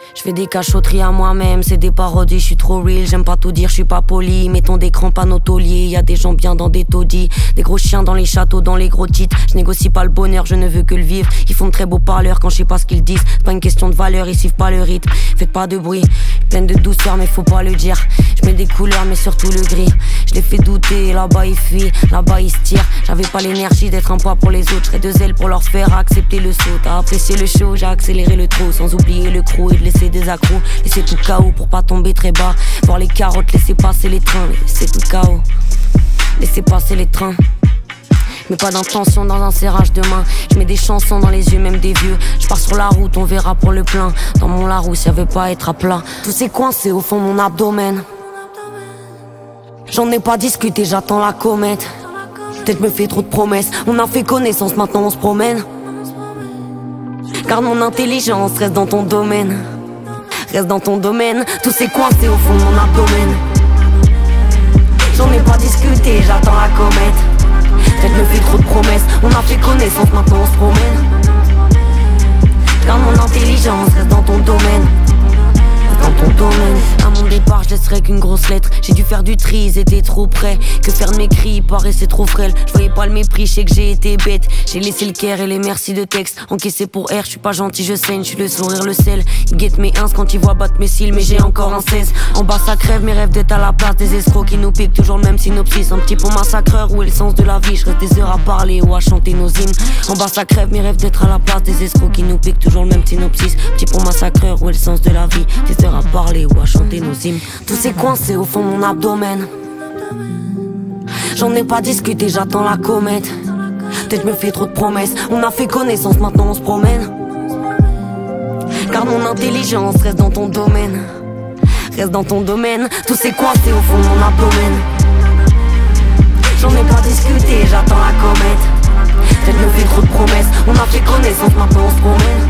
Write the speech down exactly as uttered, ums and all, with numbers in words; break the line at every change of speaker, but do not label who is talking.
Je fais des cachotteries à moi-même, c'est des parodies, je suis trop real. J'aime pas tout dire, je suis pas poli. Mettons des crampes à nos tauliers. Y'a des gens bien dans des taudis, des gros chiens dans les châteaux, dans les gros titres. Je négocie pas le bonheur, je ne veux que le vivre. Ils font de très beaux parleurs quand je sais pas ce qu'ils disent. C'est pas une question de valeur, ils suivent pas le rythme. Faites pas de bruit, pleine de douceur mais faut pas le dire. Je mets des couleurs mais surtout le gris. Je les fais douter, là-bas ils fuient, là-bas ils se tirent. J'avais pas l'énergie d'être un poids pour les autres. Je serais deux ailes pour leur faire accepter le saut. T'as apprécié le show, j'ai accéléré le trot. Sans oublier le crew et de laisser des accros. Laisser tout K O pour pas tomber très bas. Voir les carottes, laisser passer les trains. Laisser tout K O, laisser passer les trains. Mais pas d'intention dans un serrage de main. Je mets des chansons dans les yeux, même des vieux. Je pars sur la route, on verra pour le plein. Dans mon Larousse, y'avait pas à être à plat. Tout s'est coincé au fond de mon abdomen. J'en ai pas discuté, j'attends la comète. Peut-être me fait trop de promesses. On a fait connaissance, maintenant on se promène. Garde mon intelligence, reste dans ton domaine. Reste dans ton domaine. Tout s'est coincé au fond de mon abdomen. J'en ai pas discuté, j'attends la comète. Peut-être me fait trop de promesses. On a fait connaissance, maintenant on se promène. Garde mon intelligence, reste dans ton domaine. Dans ton domaine. À mon départ, je laisserais qu'une grosse lettre. J'ai dû faire du tri, ils étaient trop près. Que faire de mes cris, il paraissait trop frêle. Je voyais pas le mépris, je sais que j'ai été bête. J'ai laissé le care et les merci de texte. Encaissé pour R, je suis pas gentil, je saigne. Je suis le sourire, le sel. Ils guettent mes ins quand ils voient battre mes cils. Mais j'ai encore un seize. En bas ça crève, mes rêves d'être à la place des escrocs qui nous piquent toujours le même synopsis. Un petit pont massacreur, où est le sens de la vie? Je reste des heures à parler ou à chanter nos hymnes. En bas ça crève, mes rêves d'être à la place des escrocs qui nous piquent toujours le même synopsis. Petit pont massacreur, où est le sens de la vie? Des heures à parler ou à chanter nos hymnes. Tout s'est coincé au fond de mon abdomen. J'en ai pas discuté, j'attends la comète. Peut-être me fais trop de promesses. On a fait connaissance, maintenant on se promène. Garde mon intelligence, reste dans ton domaine. Reste dans ton domaine. Tout s'est coincé au fond de mon abdomen. J'en ai pas discuté, j'attends la comète. Peut-être me fais trop de promesses. On a fait connaissance, maintenant on se promène.